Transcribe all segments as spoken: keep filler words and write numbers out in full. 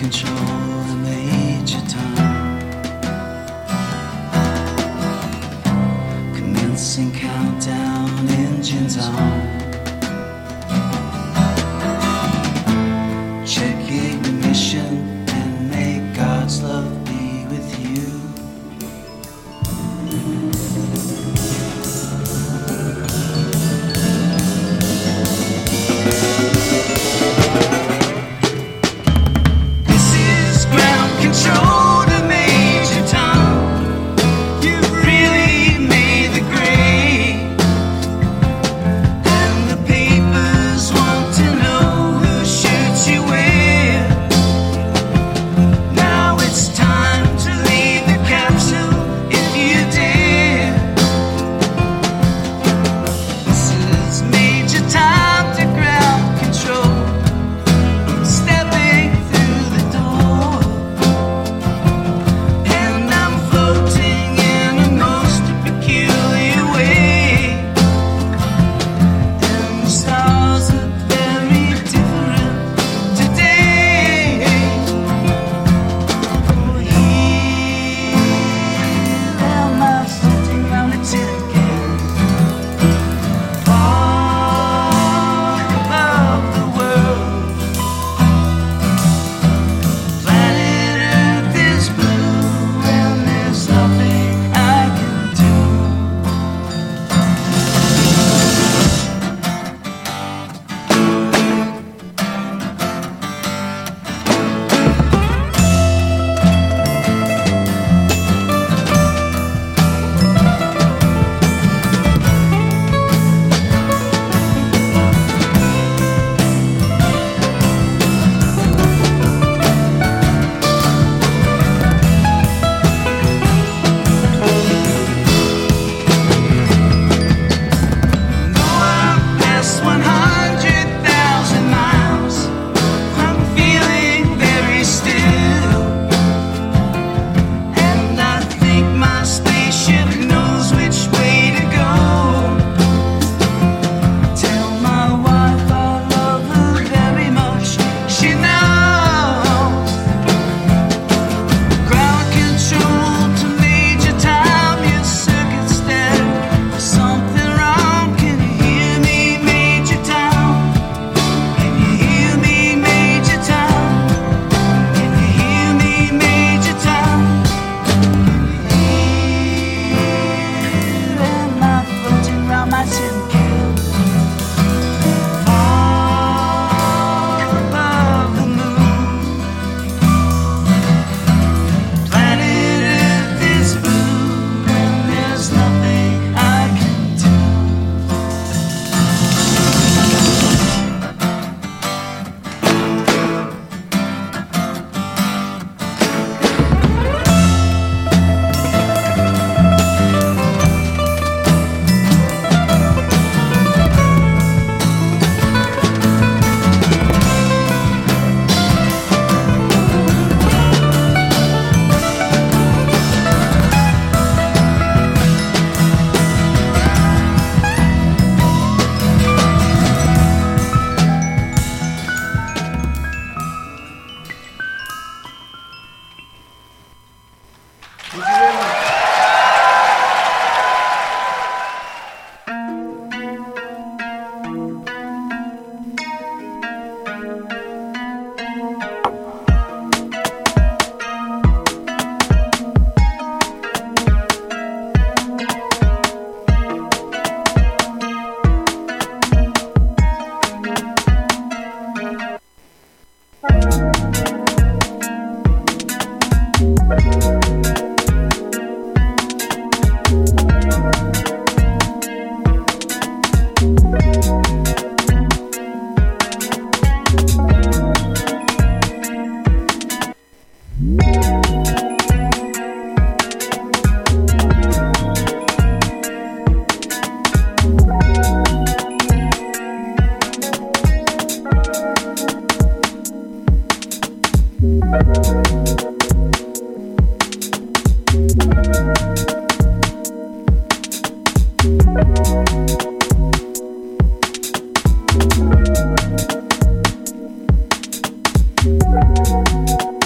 Thank you.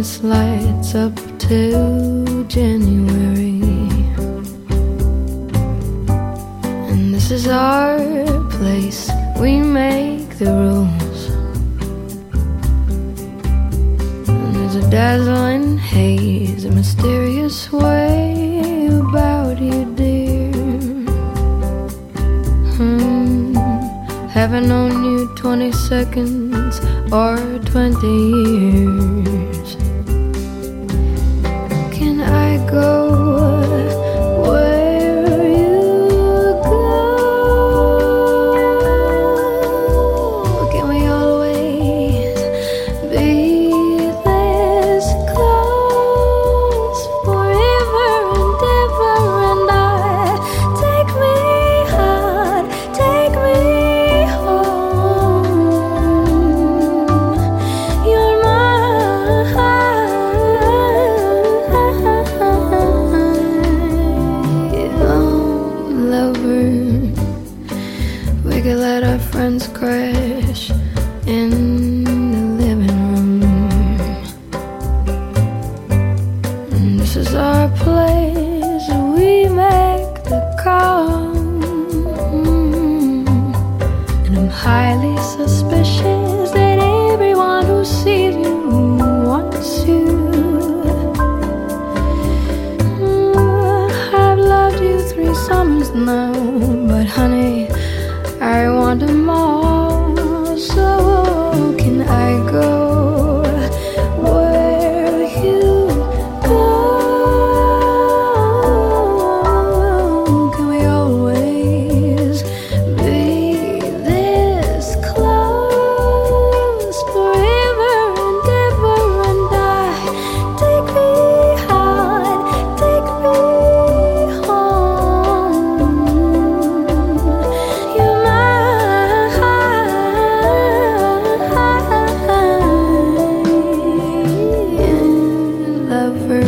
Christmas lights up till January. And this is our place, we make the rules. And there's a dazzling haze, a mysterious way about you, dear. Hmm. Haven't known you twenty seconds or twenty years. Can I go where you go? Can we always be this close forever and ever? And I take me hard, take me home. You're my lover. We could let our friends crash in the living room. And this is our place, we make the call. And I'm highly suspicious that everyone who sees you wants you. Mm, I've loved you three summers now, but honey, I want them all. So can I go where you go? Can we always be this close forever and ever? And I take me hard, take me home. You're my lover.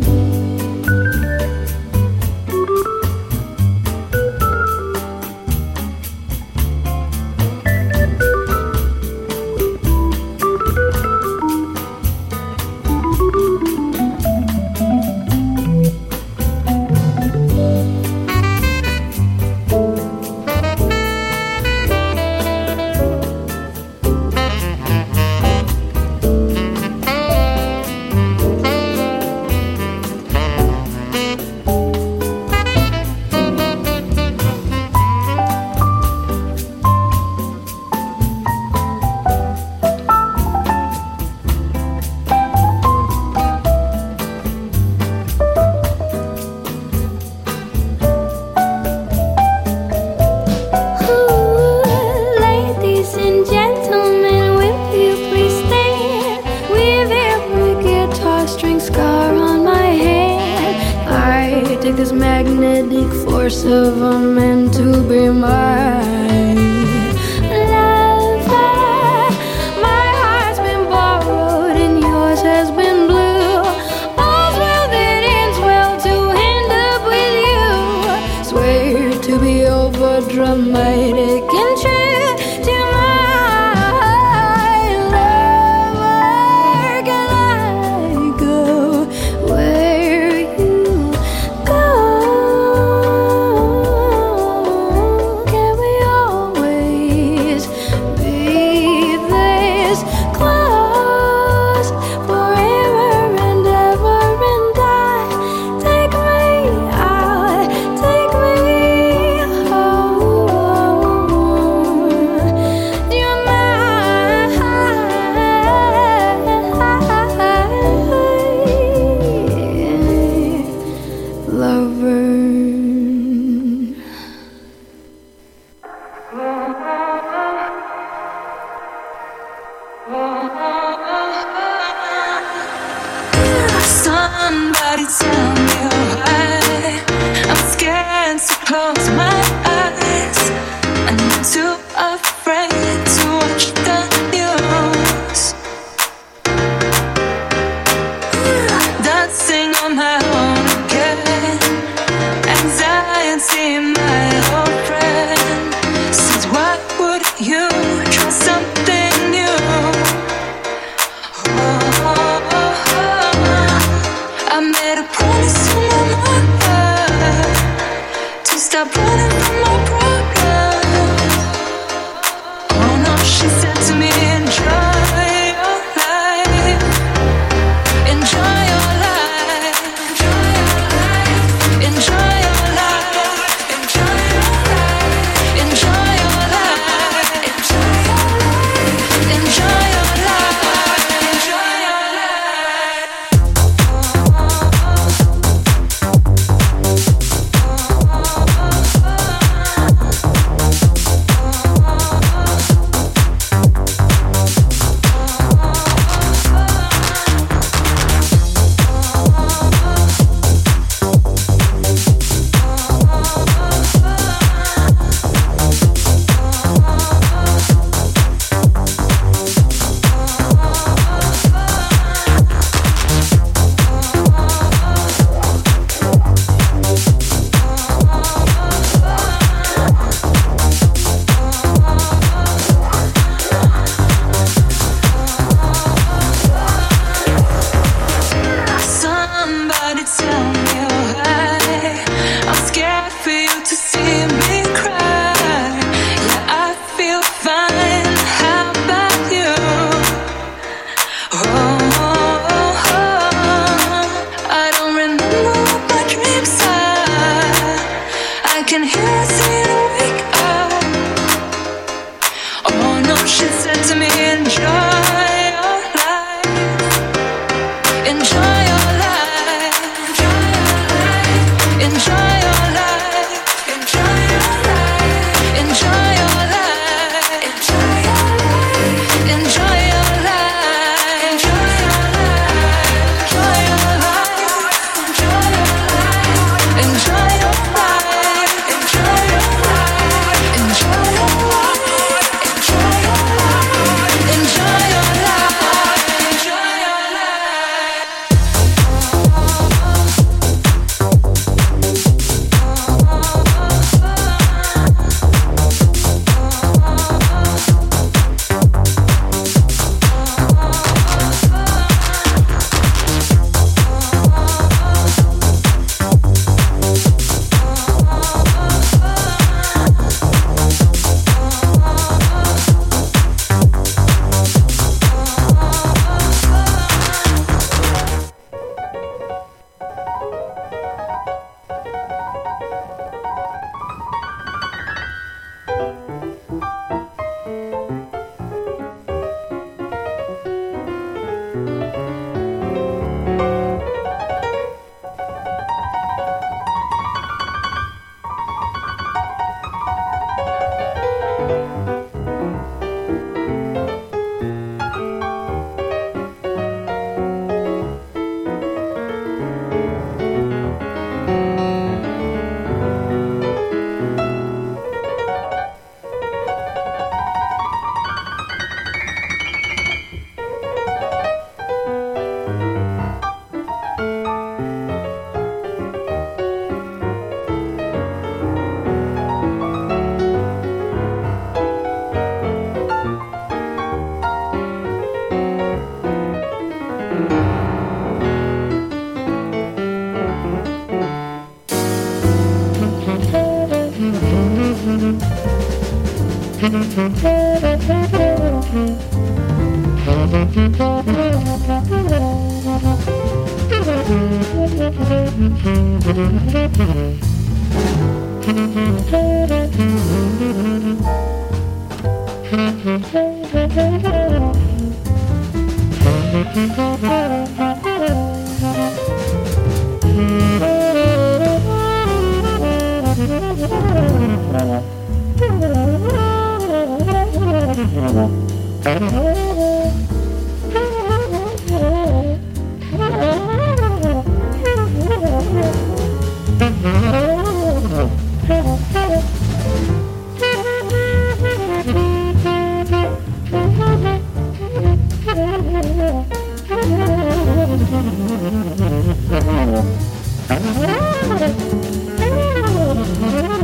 Ladies and gentlemen, will you please stand? With every guitar string scar on my hand, I take this magnetic force of a man to be my lover. My heart's been borrowed and yours has been blue. All's well that ends well, to end up with you. Swear to be over dramatic and true to my lover. Can I go where you go? Can we always be this close forever and ever? And I take me out, take me home. You're my lover. Somebody tell me why I'm scared to close my eyes. I'm too afraid to watch the news. Dancing on my own again. Anxiety, my old friend, says why would you try something new? Oh, oh, oh. stop running from my problems. Oh no, she said to me, enjoy your life, enjoy your life, enjoy your life, enjoy your life, enjoy your life, enjoy your life, enjoy your life, enjoy your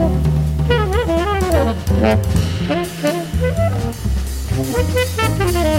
Thank you.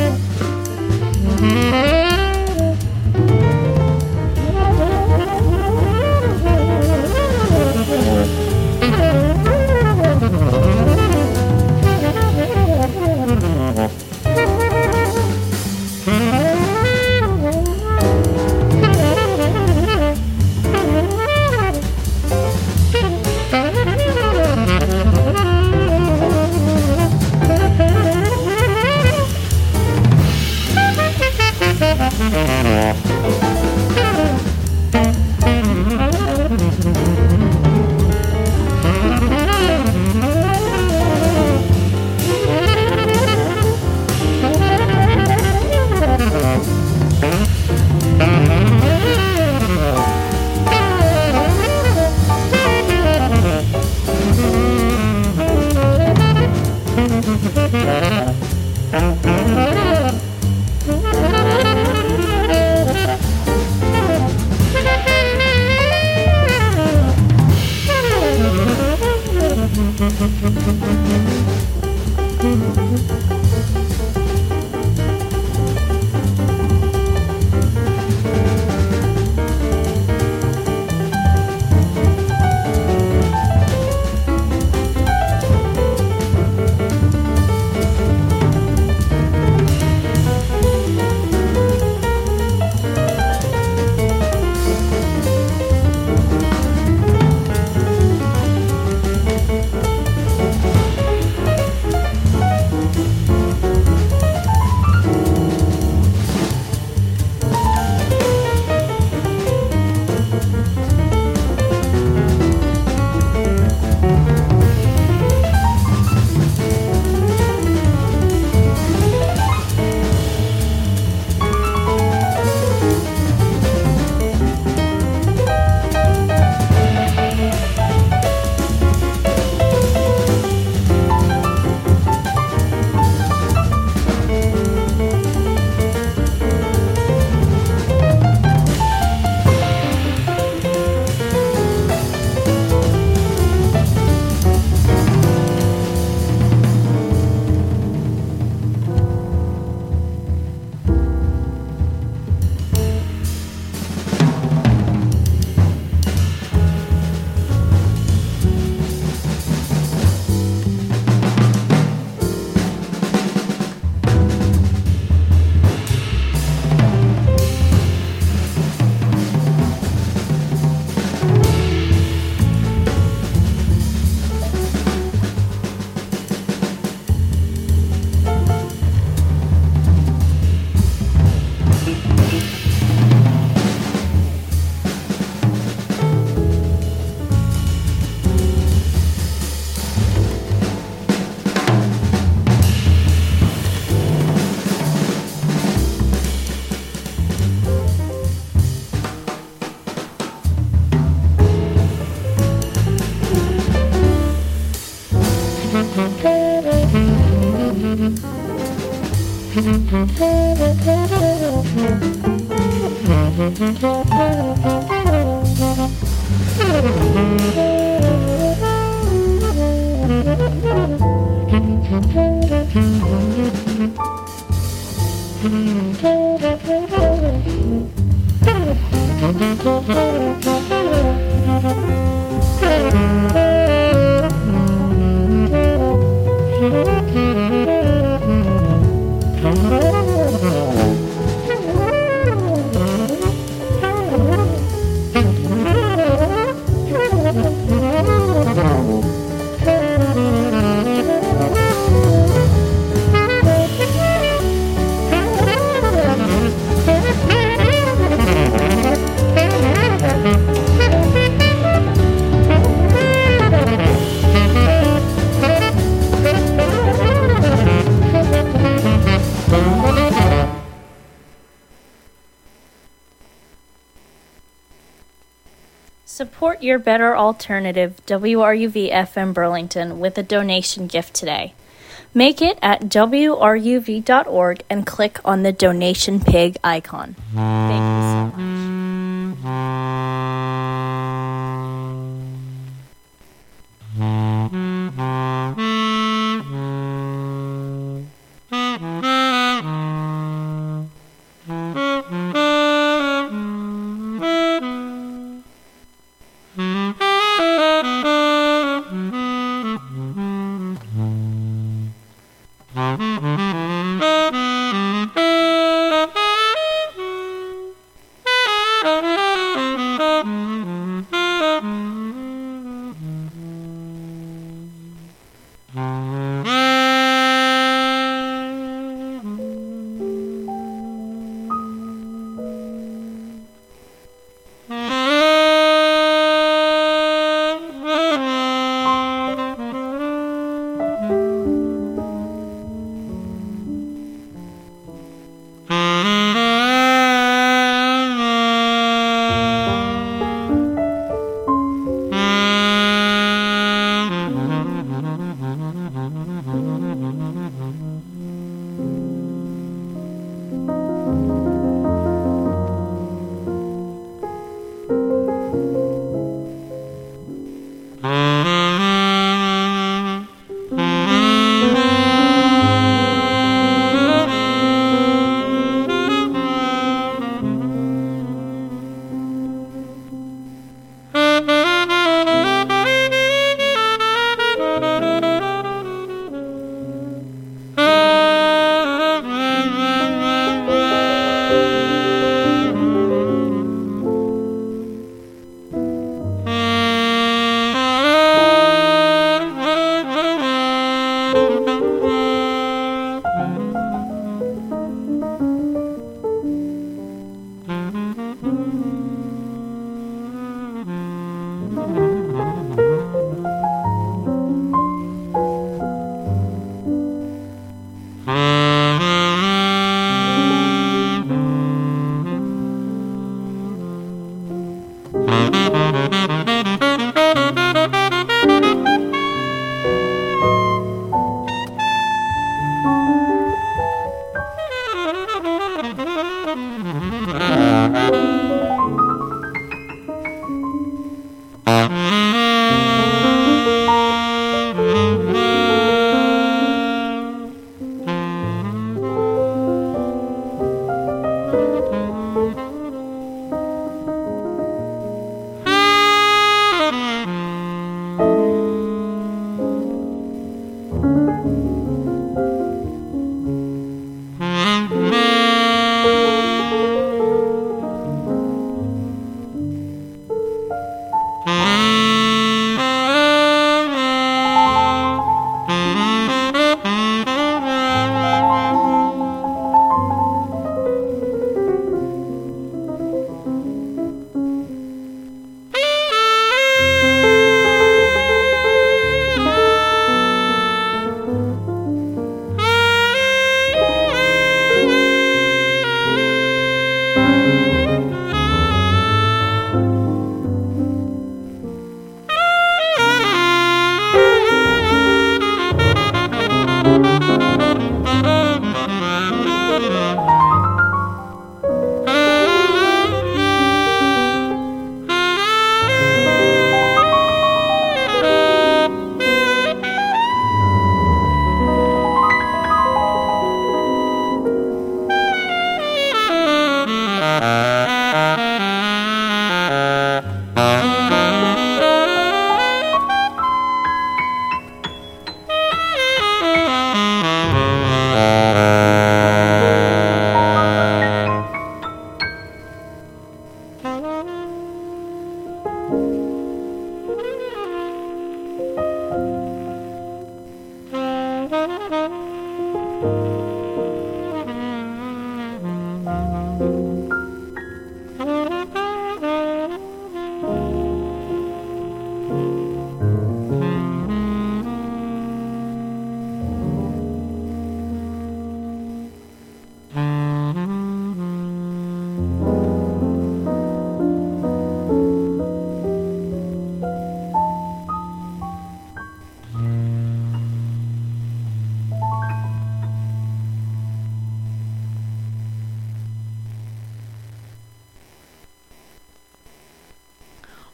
Support your better alternative, W R U V F M Burlington, with a donation gift today. Make it at W R U V dot org and click on the donation pig icon. Thank you so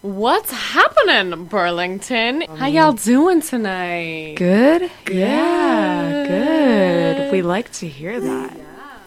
What's happening, Burlington? How y'all doing tonight? Good? Good. Yeah, good. We like to hear that.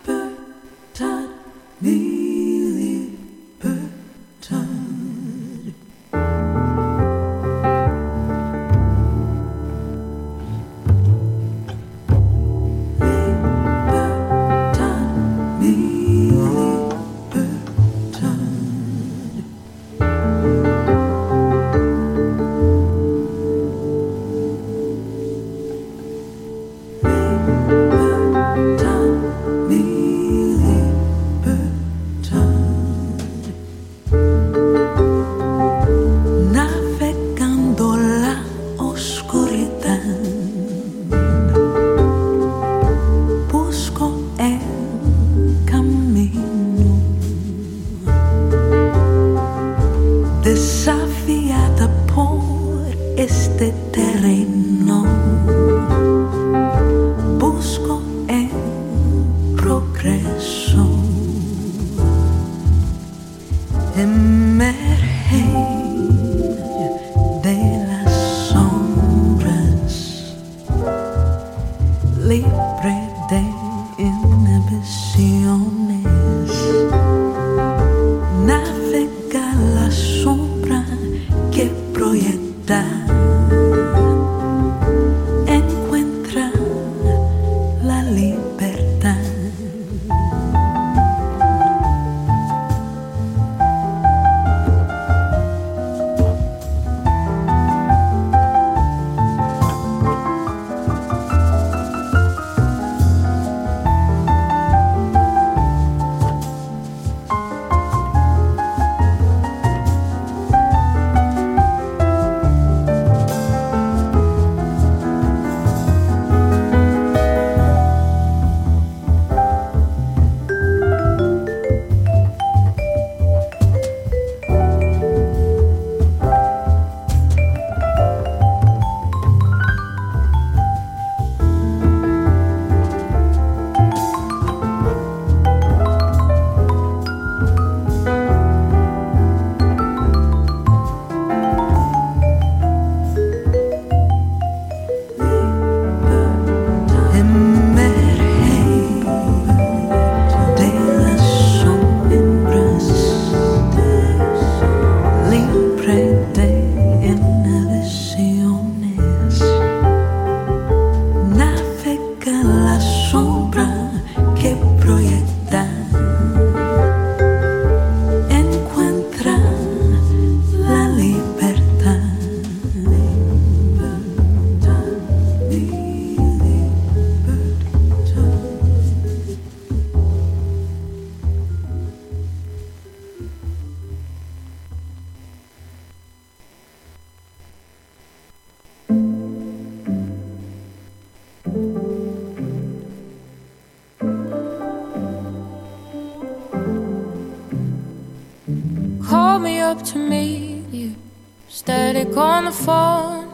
Up to meet you, static on the phone.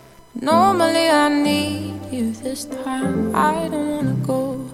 Normally I need you, this time I don't wanna go.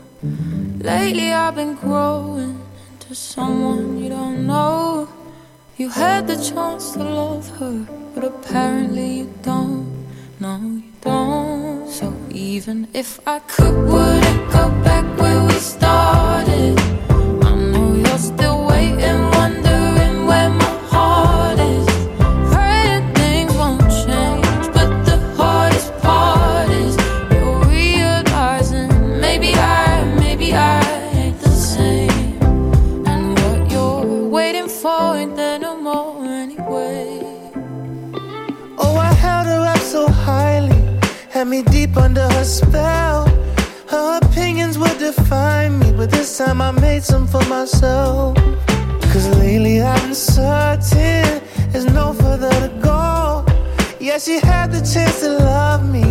Lately I've been growing into someone you don't know. You had the chance to love her, but apparently you don't. No, you don't. So even if I could, would it go back where we started? I know you're still waiting, wondering where my heart is. Praying things won't change, but the hardest part is you're realizing maybe I, maybe I ain't the same. And what you're waiting for ain't there no more anyway. Oh, I held her up so highly, had me deep under her spell. Her opinions would define me, but this time I made some for myself. Cause lately I've been certain there's no further to go. Yeah, she had the chance to love me,